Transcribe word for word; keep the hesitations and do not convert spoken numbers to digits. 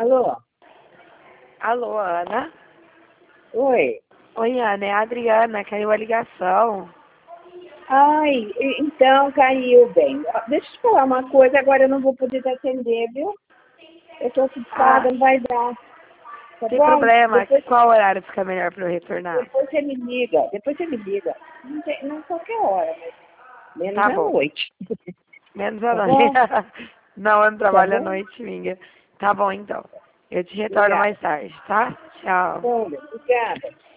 Alô? Alô, Ana? Oi? Oi, Ana, é a Adriana, caiu a ligação. Ai, e- então caiu bem. Ó, deixa eu te falar uma coisa, agora eu não vou poder te atender, viu? Eu tô Ah, ocupada, não vai dar. Tá sem bom? problema. Depois, Qual horário fica melhor para eu retornar? depois você me liga, depois você me liga. Não, tem, não qualquer hora, mas menos Tá à bom. noite. Menos a Tá noite. bom? Não, eu não Tá trabalho à bom? noite, minha. Tá bom, então. Eu te retorno Obrigada. mais tarde, tá? Tá Tchau. bom, obrigada.